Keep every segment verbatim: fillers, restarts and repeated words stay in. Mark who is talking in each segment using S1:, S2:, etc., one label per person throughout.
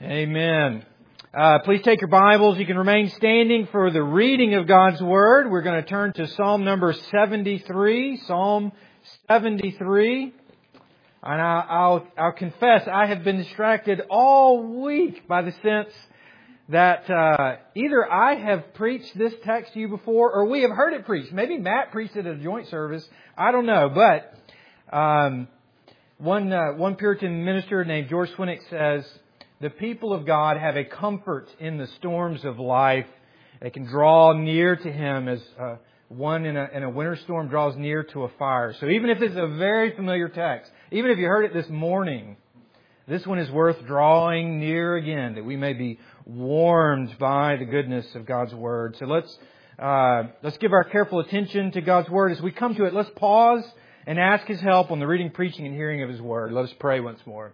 S1: Amen. Uh, please take your Bibles. You can remain standing for the reading of God's Word. We're going to turn to Psalm number seventy-three. Psalm seventy-three. And I, I'll, I'll confess, I have been distracted all week by the sense that uh, either I have preached this text to you before or we have heard it preached. Maybe Matt preached it at a joint service. I don't know. But um, one, uh, one Puritan minister named George Swinnock says, the people of God have a comfort in the storms of life. They can draw near to Him as uh, one in a, in a winter storm draws near to a fire. So even if it's a very familiar text, even if you heard it this morning, this one is worth drawing near again, that we may be warmed by the goodness of God's Word. So let's uh, let's give our careful attention to God's Word. As we come to it, let's pause and ask His help on the reading, preaching, and hearing of His Word. Let us pray once more.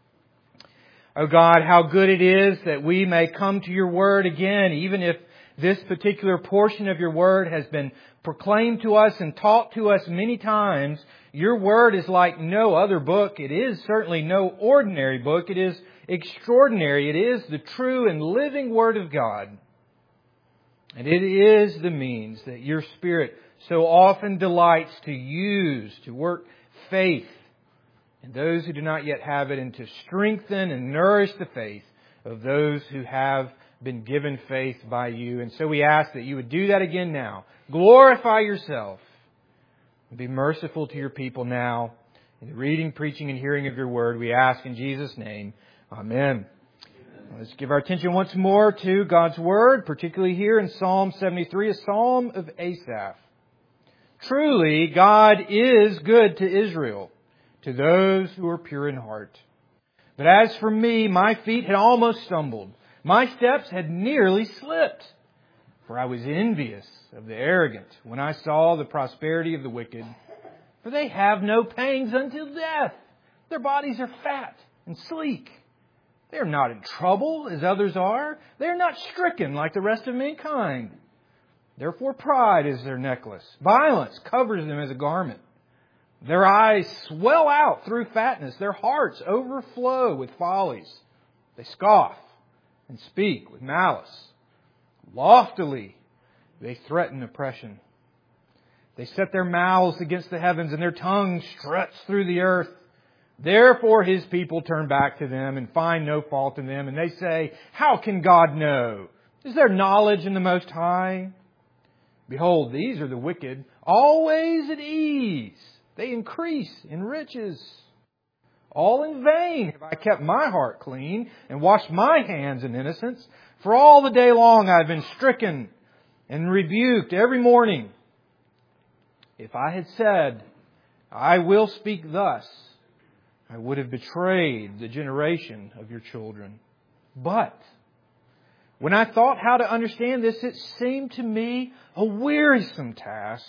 S1: Oh God, how good it is that we may come to Your Word again, even if this particular portion of Your Word has been proclaimed to us and taught to us many times. Your Word is like no other book. It is certainly no ordinary book. It is extraordinary. It is the true and living Word of God. And it is the means that Your Spirit so often delights to use to work faith and those who do not yet have it, and to strengthen and nourish the faith of those who have been given faith by You. And so we ask that You would do that again now. Glorify Yourself. And be merciful to Your people now. In the reading, preaching, and hearing of Your Word, we ask in Jesus' name. Amen. Let's give our attention once more to God's Word, particularly here in Psalm seventy-three, a psalm of Asaph. Truly, God is good to Israel, to those who are pure in heart. But as for me, my feet had almost stumbled. My steps had nearly slipped. For I was envious of the arrogant when I saw the prosperity of the wicked. For they have no pangs until death. Their bodies are fat and sleek. They are not in trouble as others are. They are not stricken like the rest of mankind. Therefore pride is their necklace. Violence covers them as a garment. Their eyes swell out through fatness. Their hearts overflow with follies. They scoff and speak with malice. Loftily they threaten oppression. They set their mouths against the heavens, and their tongues stretch through the earth. Therefore His people turn back to them and find no fault in them. And they say, how can God know? Is there knowledge in the Most High? Behold, these are the wicked, always at ease. They increase in riches. All in vain have I kept my heart clean and washed my hands in innocence. For all the day long I have been stricken and rebuked every morning. If I had said, I will speak thus, I would have betrayed the generation of Your children. But when I thought how to understand this, it seemed to me a wearisome task.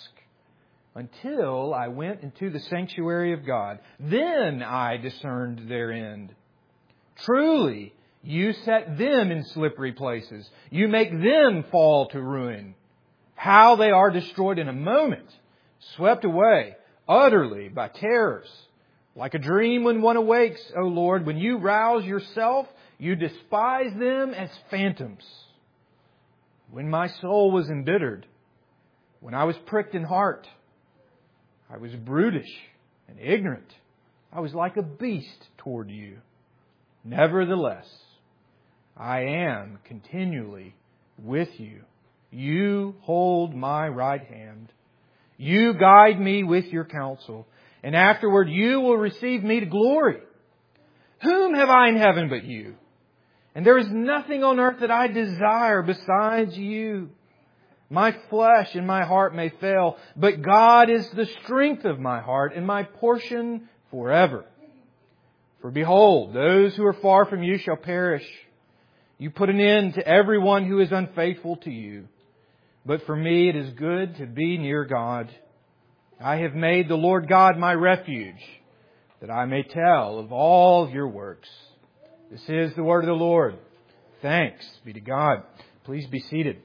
S1: Until I went into the sanctuary of God. Then I discerned their end. Truly, You set them in slippery places. You make them fall to ruin. How they are destroyed in a moment, swept away utterly by terrors. Like a dream when one awakes, O Lord, when You rouse Yourself, You despise them as phantoms. When my soul was embittered, when I was pricked in heart, I was brutish and ignorant. I was like a beast toward You. Nevertheless, I am continually with You. You hold my right hand. You guide me with Your counsel, and afterward You will receive me to glory. Whom have I in heaven but You? And there is nothing on earth that I desire besides You. My flesh and my heart may fail, but God is the strength of my heart and my portion forever. For behold, those who are far from You shall perish. You put an end to everyone who is unfaithful to You. But for me it is good to be near God. I have made the Lord God my refuge, that I may tell of all of Your works. This is the word of the Lord. Thanks be to God. Please be seated.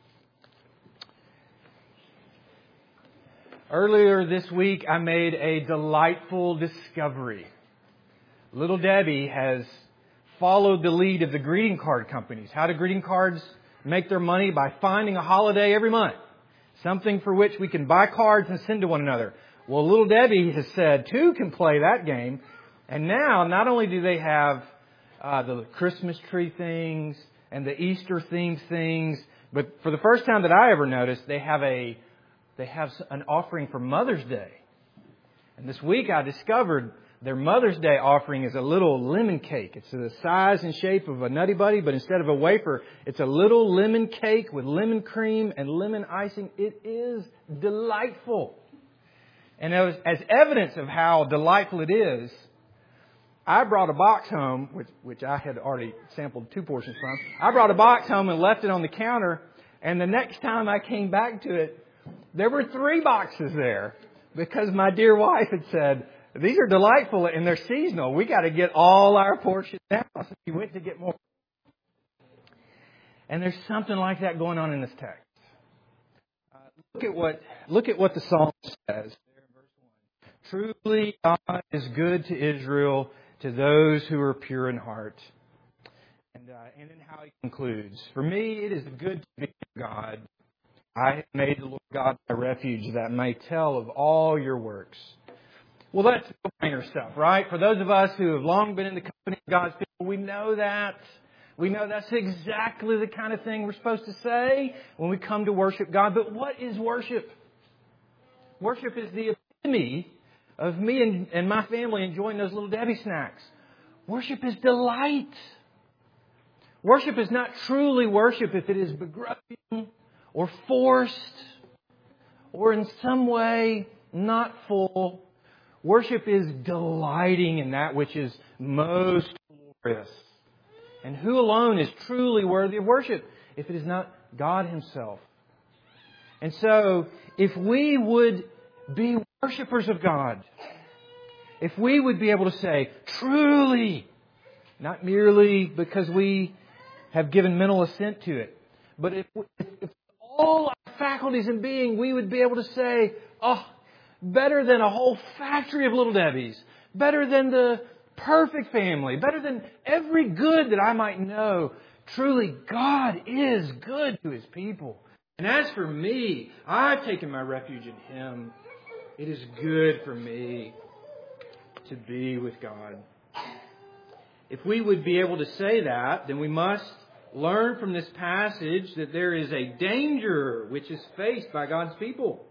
S1: Earlier this week, I made a delightful discovery. Little Debbie has followed the lead of the greeting card companies. How do greeting cards make their money? By finding a holiday every month. Something for which we can buy cards and send to one another. Well, Little Debbie has said two can play that game. And now, not only do they have uh, the Christmas tree things and the Easter themed things, but for the first time that I ever noticed, they have a they have an offering for Mother's Day. And this week I discovered their Mother's Day offering is a little lemon cake. It's the size and shape of a Nutty Buddy, but instead of a wafer, it's a little lemon cake with lemon cream and lemon icing. It is delightful. And as, as evidence of how delightful it is, I brought a box home, which, which I had already sampled two portions from. I brought a box home and left it on the counter. And the next time I came back to it, there were three boxes there because my dear wife had said, these are delightful and they're seasonal. We got to get all our portions now. So she went to get more. And there's something like that going on in this text. Uh, look at what look at what the psalm says there in verse one. Truly, God is good to Israel, to those who are pure in heart. And uh, and then how he concludes: For me, it is good to be God. I have made the Lord God my refuge, that I may tell of all your works. Well, that's no-brainer stuff, right? For those of us who have long been in the company of God's people, we know that. We know that's exactly the kind of thing we're supposed to say when we come to worship God. But what is worship? Worship is the epitome of me and, and my family enjoying those Little Debbie snacks. Worship is delight. Worship is not truly worship if it is begrudging or forced or in some way not full. Worship is delighting in that which is most glorious. And who alone is truly worthy of worship if it is not God Himself? And so, if we would be worshipers of God, if we would be able to say, truly, not merely because we have given mental assent to it, but if, if, if all our faculties and being, we would be able to say, oh, better than a whole factory of Little Debbies. Better than the perfect family. Better than every good that I might know. Truly, God is good to His people. And as for me, I've taken my refuge in Him. It is good for me to be with God. If we would be able to say that, then we must learn from this passage that there is a danger which is faced by God's people.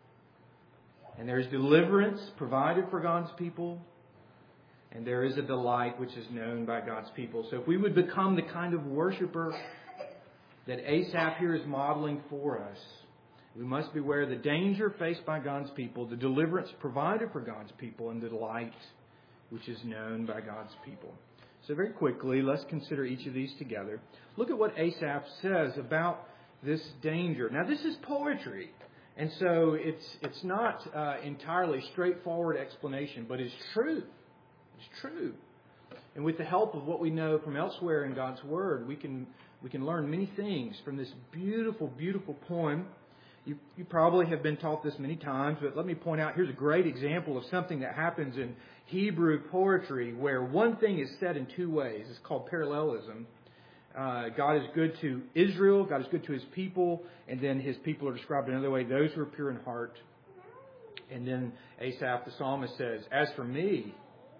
S1: And there is deliverance provided for God's people. And there is a delight which is known by God's people. So if we would become the kind of worshiper that Asaph here is modeling for us, we must beware of the danger faced by God's people, the deliverance provided for God's people, and the delight which is known by God's people. So very quickly, let's consider each of these together. Look at what Asaph says about this danger. Now, this is poetry. And so it's it's not uh, entirely straightforward explanation, but it's true. It's true. And with the help of what we know from elsewhere in God's Word, we can we can learn many things from this beautiful, beautiful poem. You, you probably have been taught this many times, but let me point out, here's a great example of something that happens in Hebrew poetry where one thing is said in two ways. It's called parallelism. Uh, God is good to Israel, God is good to His people, and then His people are described another way, those who are pure in heart. And then Asaph, the psalmist, says, as for me,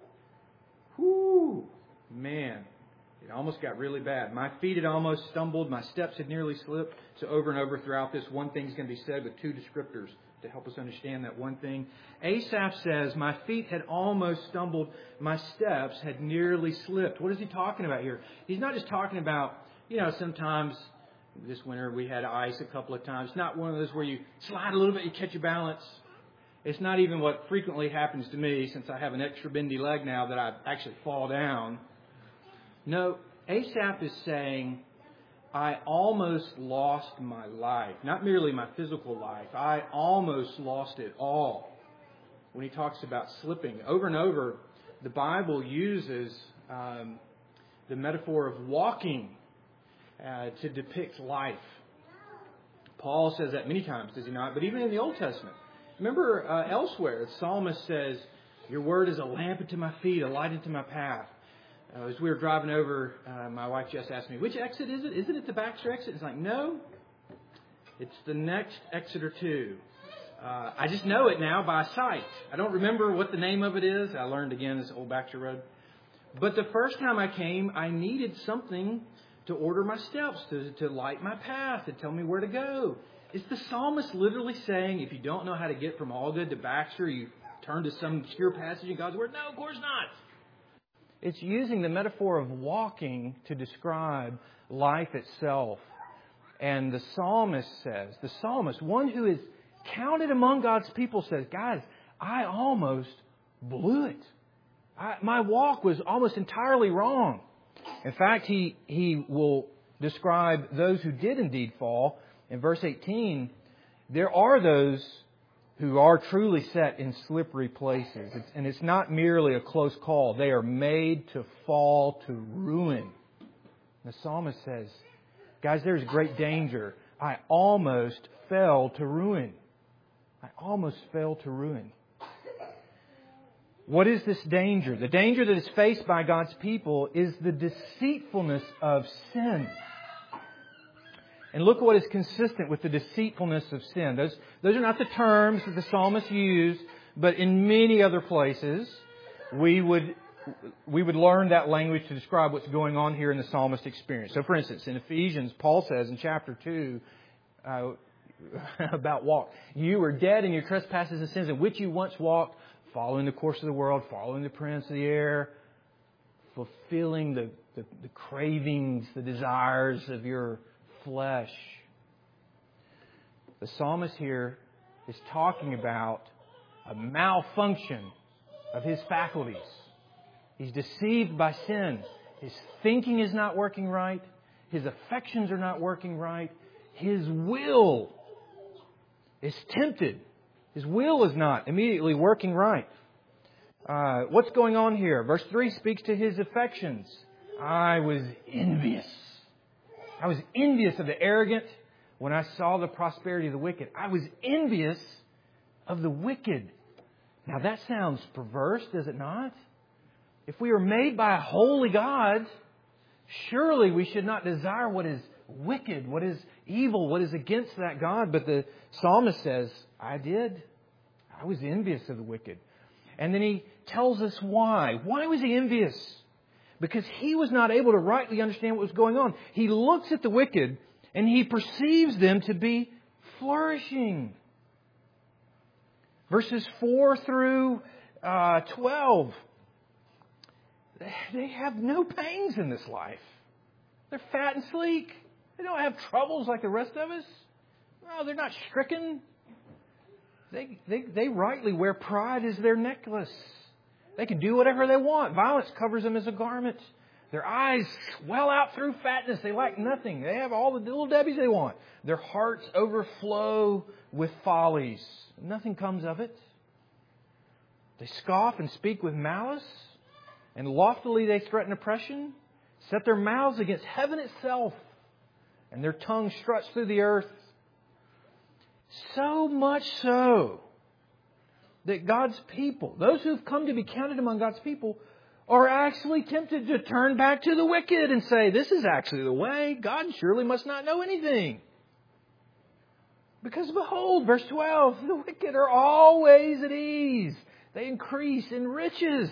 S1: whoo, man, it almost got really bad. My feet had almost stumbled, my steps had nearly slipped. So over and over throughout this, one thing's going to be said with two descriptors to help us understand that one thing. Asaph says, my feet had almost stumbled, my steps had nearly slipped. What is he talking about here? He's not just talking about, you know, sometimes this winter we had ice a couple of times. It's not one of those where you slide a little bit, you catch your balance. It's not even what frequently happens to me since I have an extra bendy leg now that I actually fall down. No, Asaph is saying, I almost lost my life. Not merely my physical life. I almost lost it all. When he talks about slipping. Over and over, the Bible uses um, the metaphor of walking uh, to depict life. Paul says that many times, does he not? But even in the Old Testament. Remember uh, elsewhere, the psalmist says, your word is a lamp unto my feet, a light unto my path. Uh, as we were driving over, uh, my wife just asked me, which exit is it? Isn't it the Baxter exit? It's like, no, it's the next exit or two. Uh, I just know it now by sight. I don't remember what the name of it is. I learned again this Old Baxter Road. But the first time I came, I needed something to order my steps, to, to light my path, to tell me where to go. Is the psalmist literally saying, if you don't know how to get from Allgood to Baxter, you turn to some obscure passage in God's Word? No, of course not. It's using the metaphor of walking to describe life itself. And the psalmist says, the psalmist, one who is counted among God's people, says, guys, I almost blew it. I, my walk was almost entirely wrong. In fact, he he will describe those who did indeed fall. In verse eighteen, there are those who are truly set in slippery places. It's, and it's not merely a close call. They are made to fall to ruin. The psalmist says, guys, there's great danger. I almost fell to ruin. I almost fell to ruin. What is this danger? The danger that is faced by God's people is the deceitfulness of sin. And look at what is consistent with the deceitfulness of sin. Those, those are not the terms that the psalmist used, but in many other places we would we would learn that language to describe what's going on here in the psalmist's experience. So, for instance, in Ephesians, Paul says in chapter two uh, about walk, you were dead in your trespasses and sins in which you once walked, following the course of the world, following the prince of the air, fulfilling the, the, the cravings, the desires of your flesh. The psalmist here is talking about a malfunction of his faculties. He's deceived by sin. His thinking is not working right. His affections are not working right. His will is tempted. His will is not immediately working right. Uh, what's going on here? Verse three speaks to his affections. I was envious. I was envious of the arrogant when I saw the prosperity of the wicked. I was envious of the wicked. Now that sounds perverse, does it not? If we are made by a holy God, surely we should not desire what is wicked, what is evil, what is against that God. But the psalmist says, I did. I was envious of the wicked. And then he tells us why. Why was he envious? Because he was not able to rightly understand what was going on. He looks at the wicked and he perceives them to be flourishing. Verses four through uh, twelve. They have no pains in this life. They're fat and sleek. They don't have troubles like the rest of us. No, they're not stricken. They, they, they rightly wear pride as their necklace. They can do whatever they want. Violence covers them as a garment. Their eyes swell out through fatness. They lack nothing. They have all the little debbies they want. Their hearts overflow with follies. Nothing comes of it. They scoff and speak with malice. And loftily they threaten oppression. Set their mouths against heaven itself. And their tongue struts through the earth. So much so that God's people, those who have come to be counted among God's people, are actually tempted to turn back to the wicked and say, this is actually the way. God surely must not know anything. Because behold, verse twelve, the wicked are always at ease. They increase in riches.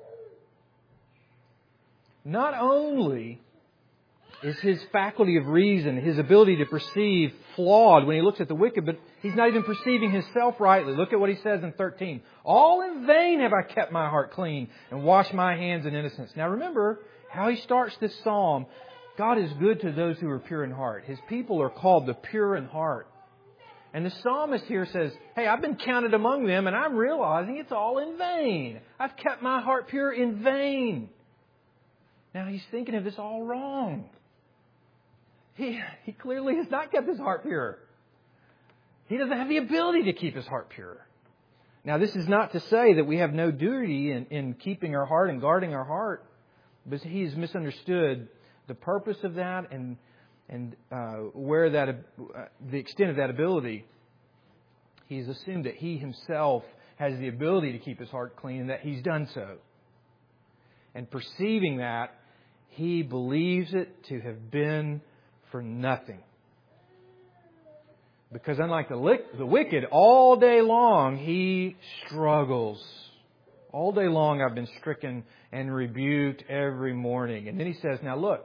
S1: Not only is his faculty of reason, his ability to perceive, flawed when he looks at the wicked, but he's not even perceiving himself rightly. Look at what he says in thirteen. All in vain have I kept my heart clean and washed my hands in innocence. Now remember how he starts this psalm. God is good to those who are pure in heart. His people are called the pure in heart. And the psalmist here says, hey, I've been counted among them and I'm realizing it's all in vain. I've kept my heart pure in vain. Now he's thinking of this all wrong. He, he clearly has not kept his heart pure. He doesn't have the ability to keep his heart pure. Now, this is not to say that we have no duty in, in keeping our heart and guarding our heart, but he's misunderstood the purpose of that and and uh, where that uh, the extent of that ability. He's assumed that he himself has the ability to keep his heart clean and that he's done so. And perceiving that, he believes it to have been for nothing. Because unlike the, the wicked, all day long he struggles. All day long I've been stricken and rebuked every morning. And then he says, now look,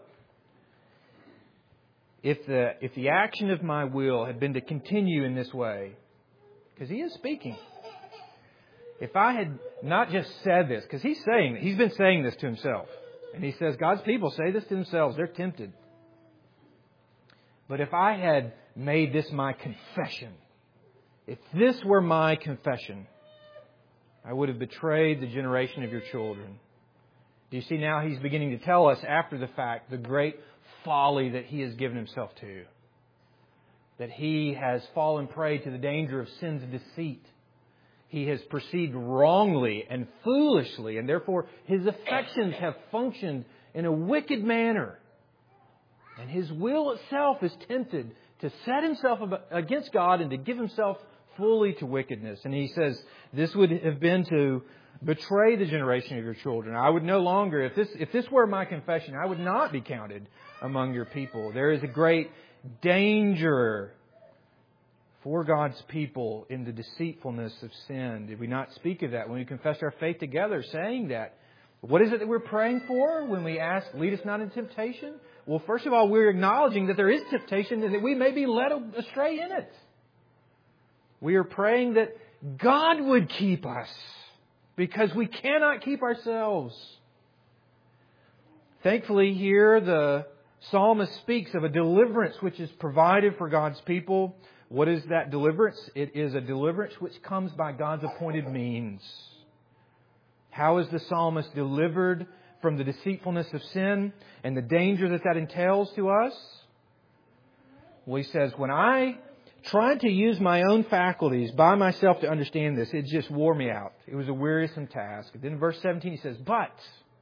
S1: if the, if the action of my will had been to continue in this way, because he is speaking, if I had not just said this, because he's saying, he's been saying this to himself. And he says, God's people say this to themselves. They're tempted. But if I had made this my confession, if this were my confession, I would have betrayed the generation of your children. Do you see now he's beginning to tell us after the fact the great folly that he has given himself to. That he has fallen prey to the danger of sin's deceit. He has perceived wrongly and foolishly, and therefore his affections have functioned in a wicked manner. And his will itself is tempted to set himself against God and to give himself fully to wickedness. And he says this would have been to betray the generation of your children. I would no longer, if this if this were my confession, I would not be counted among your people. There is a great danger for God's people in the deceitfulness of sin. Did we not speak of that when we confessed our faith together, saying that? What is it that we're praying for when we ask, lead us not into temptation? Well, first of all, we're acknowledging that there is temptation and that we may be led astray in it. We are praying that God would keep us because we cannot keep ourselves. Thankfully, here the psalmist speaks of a deliverance which is provided for God's people. What is that deliverance? It is a deliverance which comes by God's appointed means. How is the psalmist delivered from the deceitfulness of sin and the danger that that entails to us? Well, he says, when I tried to use my own faculties by myself to understand this, it just wore me out. It was a wearisome task. Then in verse seventeen he says, but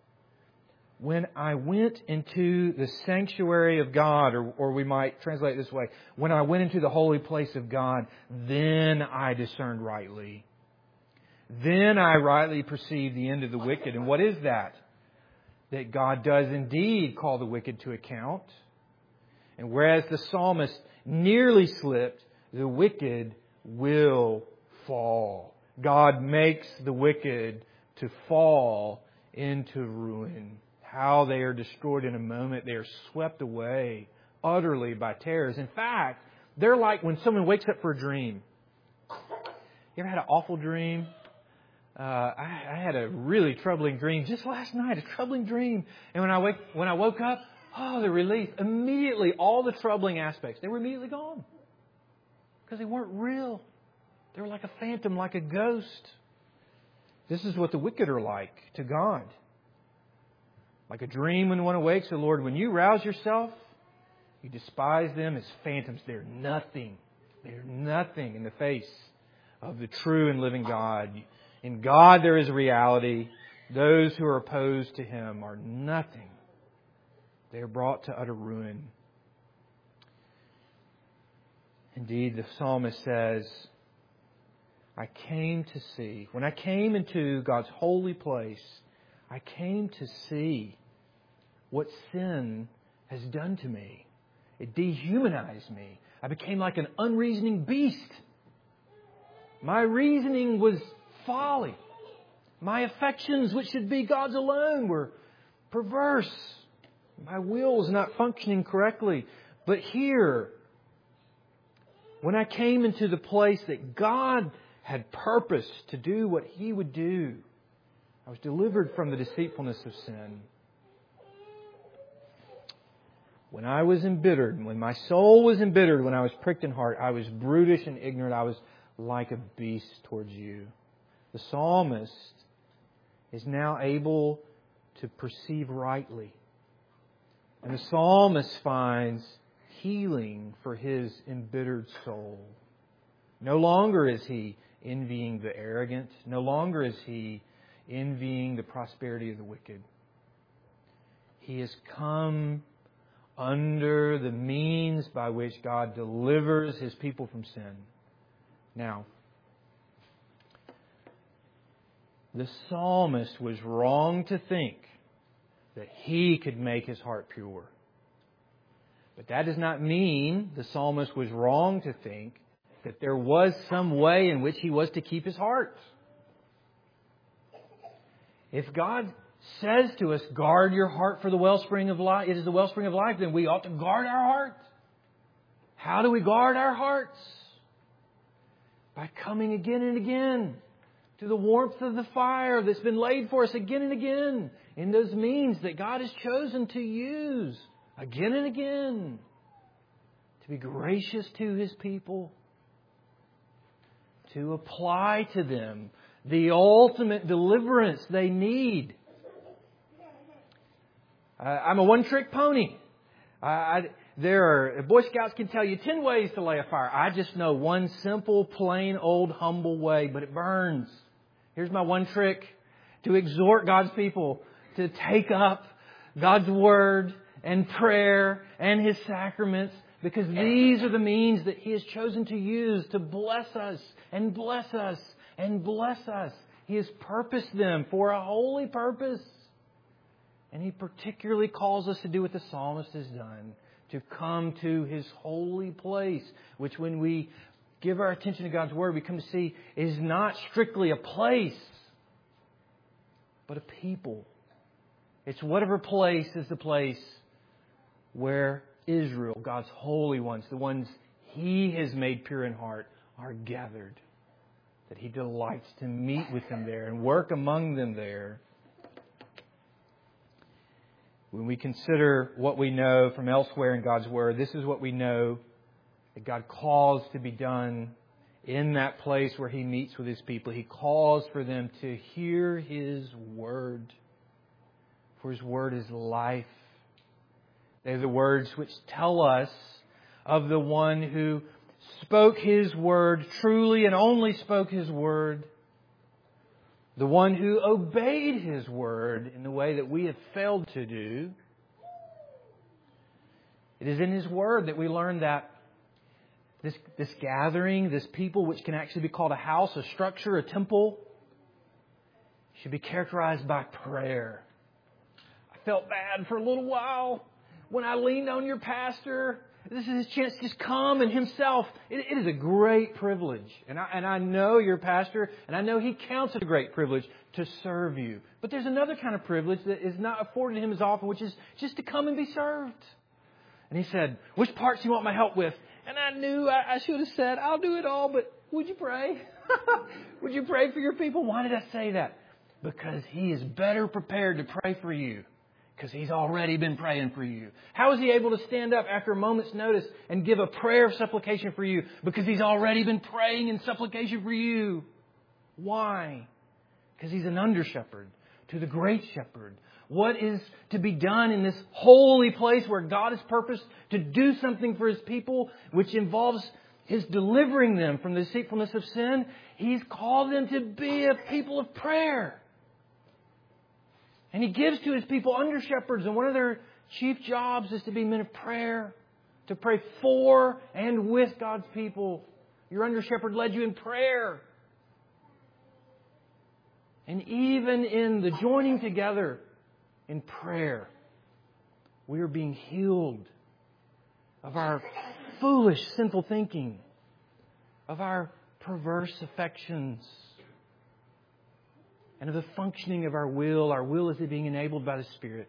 S1: when I went into the sanctuary of God, or, or we might translate it this way, when I went into the holy place of God, then I discerned rightly. Then I rightly perceived the end of the wicked. And what is that? That God does indeed call the wicked to account. And whereas the psalmist nearly slipped, the wicked will fall. God makes the wicked to fall into ruin. How they are destroyed in a moment. They are swept away utterly by terrors. In fact, they're like when someone wakes up for a dream. You ever had an awful dream? Uh, I, I had a really troubling dream just last night, a troubling dream. And when I wake, when I woke up, oh, the relief. Immediately, all the troubling aspects, they were immediately gone. Because they weren't real. They were like a phantom, like a ghost. This is what the wicked are like to God. Like a dream when one awakes, the Lord, when you rouse yourself, you despise them as phantoms. They're nothing. They're nothing in the face of the true and living God. In God there is a reality. Those who are opposed to Him are nothing. They are brought to utter ruin. Indeed, the psalmist says, I came to see. When I came into God's holy place, I came to see what sin has done to me. It dehumanized me. I became like an unreasoning beast. My reasoning was folly. My affections, which should be God's alone, were perverse. My will was not functioning correctly. But here, when I came into the place that God had purposed to do what He would do, I was delivered from the deceitfulness of sin. When I was embittered, when my soul was embittered, when I was pricked in heart, I was brutish and ignorant. I was like a beast towards you. The psalmist is now able to perceive rightly. And the psalmist finds healing for his embittered soul. No longer is he envying the arrogant. No longer is he envying the prosperity of the wicked. He has come under the means by which God delivers His people from sin. Now, the psalmist was wrong to think that He could make his heart pure. But that does not mean the psalmist was wrong to think that there was some way in which he was to keep his heart. If God says to us, guard your heart for the wellspring of life, it is the wellspring of life, then we ought to guard our heart. How do we guard our hearts? By coming again and again to the warmth of the fire that's been laid for us again and again in those means that God has chosen to use again and again to be gracious to His people, to apply to them the ultimate deliverance they need. Uh, I'm a one-trick pony. Uh, I, there are Boy Scouts can tell you ten ways to lay a fire. I just know one simple, plain, old, humble way, but it burns. Here's my one trick: to exhort God's people to take up God's Word and prayer and His sacraments, because these are the means that He has chosen to use to bless us and bless us and bless us. He has purposed them for a holy purpose. And He particularly calls us to do what the psalmist has done, to come to His holy place, which when we give our attention to God's Word, we come to see is not strictly a place, but a people. It's whatever place is the place where Israel, God's holy ones, the ones He has made pure in heart, are gathered. That He delights to meet with them there and work among them there. When we consider what we know from elsewhere in God's Word, this is what we know that God calls to be done in that place where He meets with His people. He calls for them to hear His Word. For His Word is life. They're the words which tell us of the one who spoke His Word truly and only spoke His Word. The one who obeyed His Word in the way that we have failed to do. It is in His Word that we learn that this, this gathering, this people, which can actually be called a house, a structure, a temple, should be characterized by prayer. I felt bad for a little while when I leaned on your pastor. This is his chance to just come and himself. It, it is a great privilege. And I, and I know your pastor, and I know he counts it a great privilege to serve you. But there's another kind of privilege that is not afforded him as often, which is just to come and be served. And he said, which parts do you want my help with? And I knew I, I should have said, I'll do it all, but would you pray? Would you pray for your people? Why did I say that? Because he is better prepared to pray for you. Because He's already been praying for you. How is He able to stand up after a moment's notice and give a prayer of supplication for you? Because He's already been praying in supplication for you. Why? Because He's an under-shepherd to the great shepherd. What is to be done in this holy place where God has purposed to do something for His people, which involves His delivering them from the deceitfulness of sin? He's called them to be a people of prayer. And He gives to His people under shepherds, and one of their chief jobs is to be men of prayer, to pray for and with God's people. Your under shepherd led you in prayer. And even in the joining together in prayer, we are being healed of our foolish, sinful thinking, of our perverse affections, and of the functioning of our will. Our will is being enabled by the Spirit.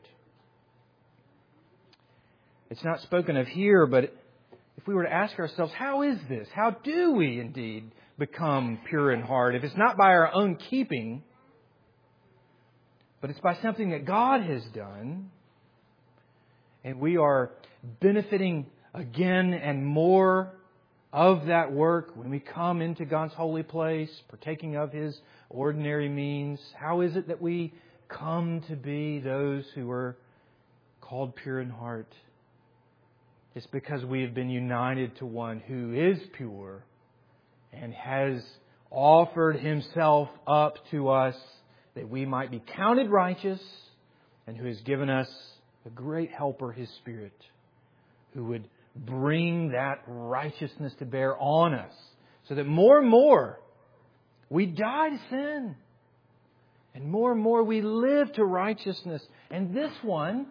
S1: It's not spoken of here, but if we were to ask ourselves, how is this? How do we indeed become pure in heart? If it's not by our own keeping, but it's by something that God has done, and we are benefiting again and more of that work when we come into God's holy place, partaking of His ordinary means. How is it that we come to be those who are called pure in heart? It's because we have been united to one who is pure and has offered Himself up to us that we might be counted righteous, and who has given us a great helper, His Spirit, who would bring that righteousness to bear on us, so that more and more we die to sin And more and more we live to righteousness. And this one,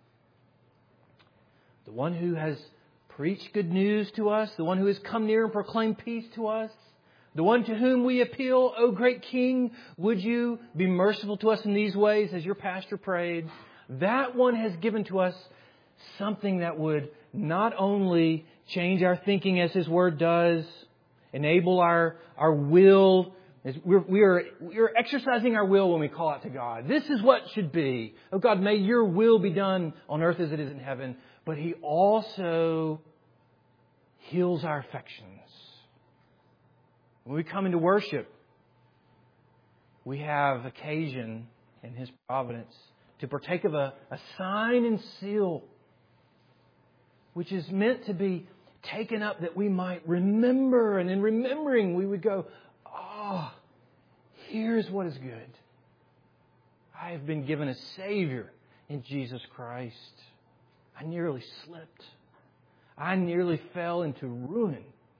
S1: the one who has preached good news to us, the one who has come near and proclaimed peace to us, the one to whom we appeal, O great King, would you be merciful to us in these ways as your pastor prayed? That one has given to us something that would not only change our thinking as His Word does, enable our, our will. We're, we are, we are exercising our will when we call out to God. This is what should be. Oh God, may your will be done on earth as it is in heaven. But He also heals our affections. When we come into worship, we have occasion in His providence to partake of a, a sign and seal, which is meant to be taken up that we might remember. And in remembering, we would go, oh, here's what is good. I have been given a Savior in Jesus Christ. I nearly slipped. I nearly fell into ruin.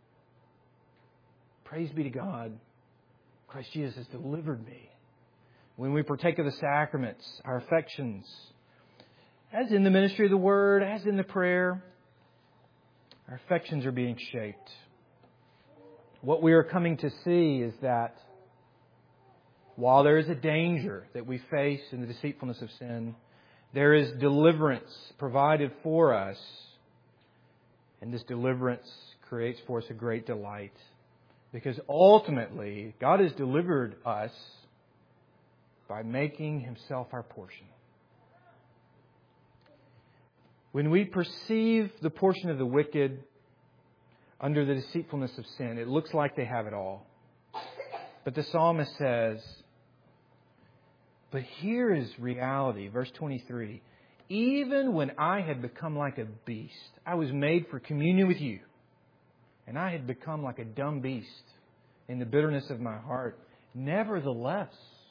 S1: Praise be to God. Christ Jesus has delivered me. When we partake of the sacraments, our affections, as in the ministry of the Word, as in the prayer, our affections are being shaped. What we are coming to see is that while there is a danger that we face in the deceitfulness of sin, there is deliverance provided for us. And this deliverance creates for us a great delight. Because ultimately, God has delivered us by making Himself our portion. When we perceive the portion of the wicked under the deceitfulness of sin, it looks like they have it all. But the psalmist says, but here is reality, verse twenty-three. Even when I had become like a beast, I was made for communion with you. And I had become like a dumb beast in the bitterness of my heart. Nevertheless,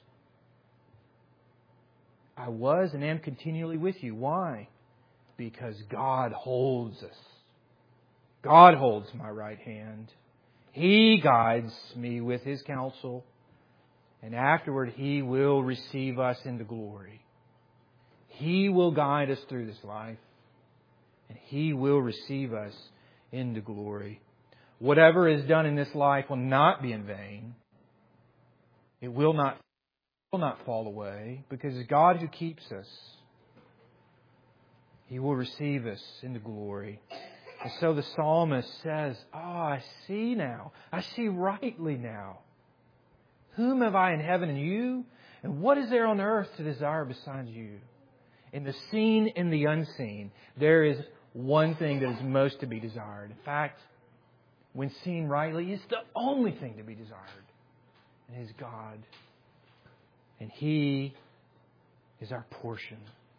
S1: I was and am continually with you. Why? Because God holds us. God holds my right hand. He guides me with His counsel. And afterward, He will receive us into glory. He will guide us through this life. And He will receive us into glory. Whatever is done in this life will not be in vain. It will not, will not fall away. Because it's God who keeps us. He will receive us into glory. And so the psalmist says, oh, I see now. I see rightly now. Whom have I in heaven and you? And what is there on earth to desire besides you? In the seen and the unseen, there is one thing that is most to be desired. In fact, when seen rightly, it's the only thing to be desired. And it is God. And He is our portion.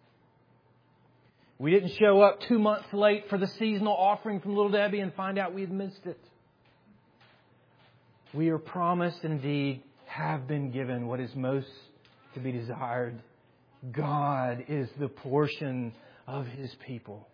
S1: We didn't show up two months late for the seasonal offering from Little Debbie and find out we had missed it. We are promised, indeed, have been given what is most to be desired. God is the portion of His people.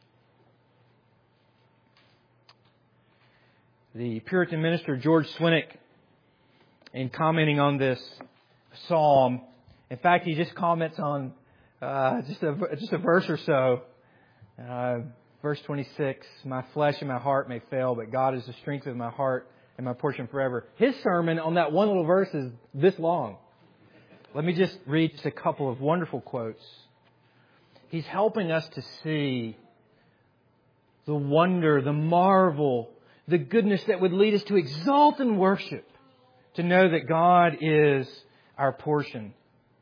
S1: The Puritan minister George Swinnock, in commenting on this psalm, in fact, he just comments on uh, just a just a verse or so. Uh, verse twenty-six: "My flesh and my heart may fail, but God is the strength of my heart and my portion forever." His sermon on that one little verse is this long. Let me just read just a couple of wonderful quotes. He's helping us to see the wonder, the marvel, the goodness that would lead us to exalt and worship, to know that God is our portion.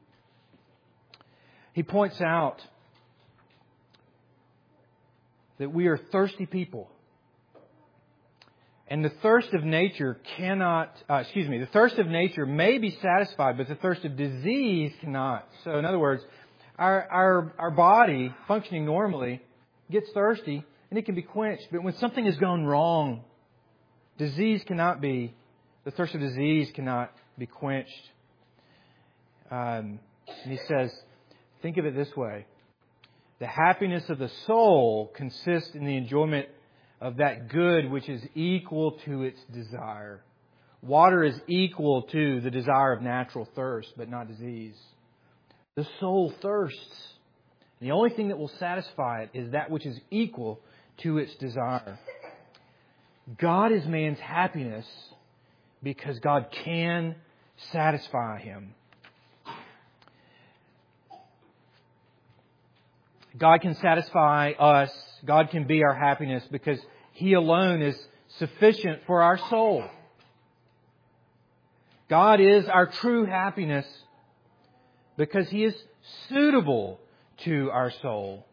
S1: He points out that we are thirsty people. And the thirst of nature cannot, uh, excuse me, the thirst of nature may be satisfied, but the thirst of disease cannot. So in other words, our, our, our body functioning normally gets thirsty and it can be quenched. But when something has gone wrong, disease cannot be, the thirst of disease cannot be quenched. Um, and he says, think of it this way. The happiness of the soul consists in the enjoyment of that good which is equal to its desire. Water is equal to the desire of natural thirst, but not disease. The soul thirsts. The only thing that will satisfy it is that which is equal to its desire. God is man's happiness because God can satisfy him. God can satisfy us. God can be our happiness because He alone is sufficient for our soul. God is our true happiness because He is suitable to our soul.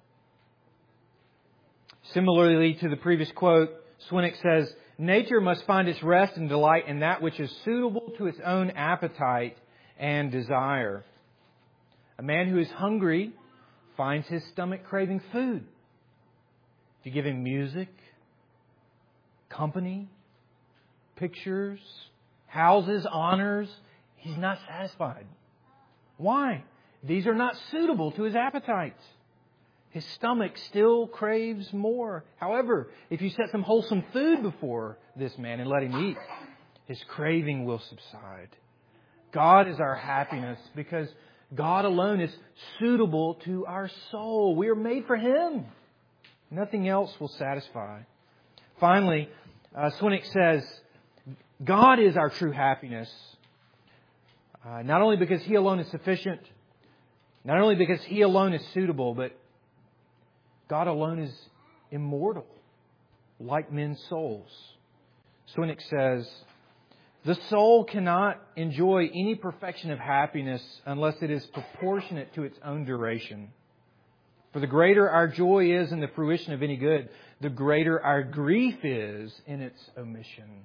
S1: Similarly to the previous quote, Swinnock says, nature must find its rest and delight in that which is suitable to its own appetite and desire. A man who is hungry finds his stomach craving food. If you give him music, company, pictures, houses, honors, he's not satisfied. Why? These are not suitable to his appetites. His stomach still craves more. However, if you set some wholesome food before this man and let him eat, his craving will subside. God is our happiness because God alone is suitable to our soul. We are made for Him. Nothing else will satisfy. Finally, uh, Swinnock says, God is our true happiness. Uh, not only because He alone is sufficient, not only because He alone is suitable, but God alone is immortal, like men's souls. Swinnock says, the soul cannot enjoy any perfection of happiness unless it is proportionate to its own duration. For the greater our joy is in the fruition of any good, the greater our grief is in its omission.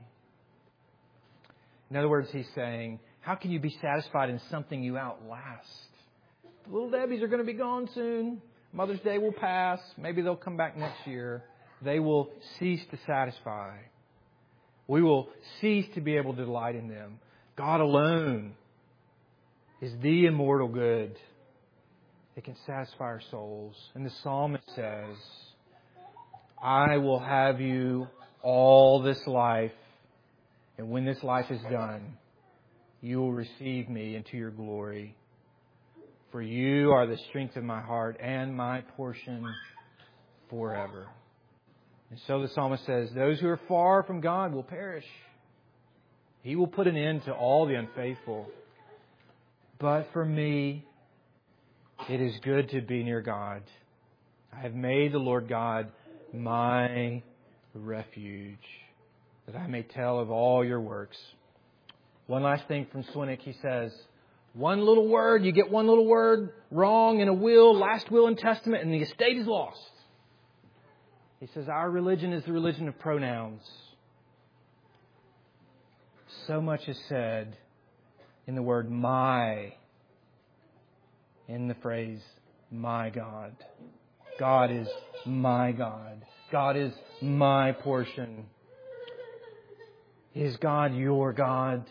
S1: In other words, he's saying, how can you be satisfied in something you outlast? The little Debbies are going to be gone soon. Mother's Day will pass. Maybe they'll come back next year. They will cease to satisfy. We will cease to be able to delight in them. God alone is the immortal good that can satisfy our souls. And the psalmist says, I will have you all this life, and when this life is done, you will receive me into your glory. For you are the strength of my heart and my portion forever. And so the psalmist says, those who are far from God will perish. He will put an end to all the unfaithful. But for me, it is good to be near God. I have made the Lord God my refuge, that I may tell of all your works. One last thing from Swinnock. He says, one little word, you get one little word wrong in a will, last will and testament, and the estate is lost. He says, our religion is the religion of pronouns. So much is said in the word my, in the phrase, my God. God is my God. God is my portion. Is God your God?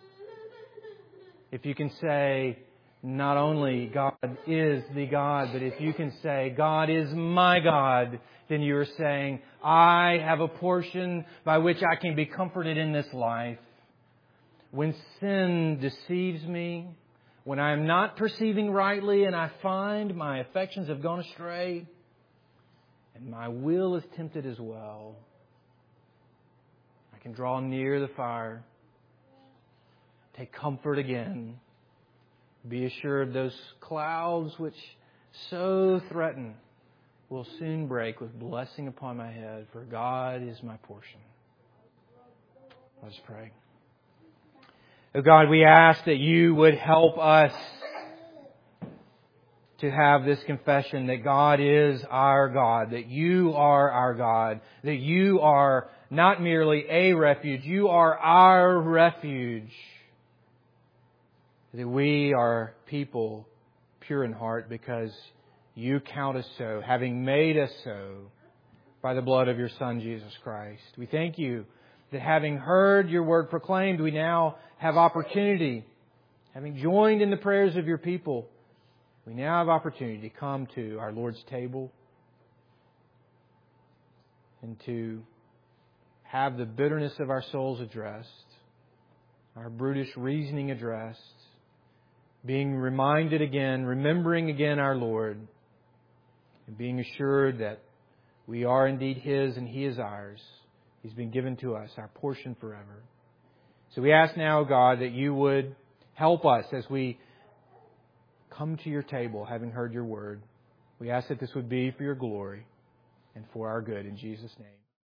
S1: If you can say, not only God is the God, but if you can say, God is my God, then you are saying, I have a portion by which I can be comforted in this life. When sin deceives me, when I am not perceiving rightly and I find my affections have gone astray and my will is tempted as well, I can draw near the fire, take comfort again, be assured those clouds which so threaten will soon break with blessing upon my head, for God is my portion. Let's pray. Oh God, we ask that you would help us to have this confession that God is our God, that you are our God, that you are not merely a refuge, you are our refuge, that we are people pure in heart because you count us so, having made us so by the blood of your Son, Jesus Christ. We thank you that having heard your word proclaimed, we now have opportunity, having joined in the prayers of your people, we now have opportunity to come to our Lord's table and to have the bitterness of our souls addressed. our brutish reasoning addressed, being reminded again, remembering again our Lord, and being assured that we are indeed His and He is ours. He's been given to us, our portion forever. So we ask now, God, that You would help us as we come to Your table, having heard Your word. We ask that this would be for Your glory and for our good. In Jesus' name.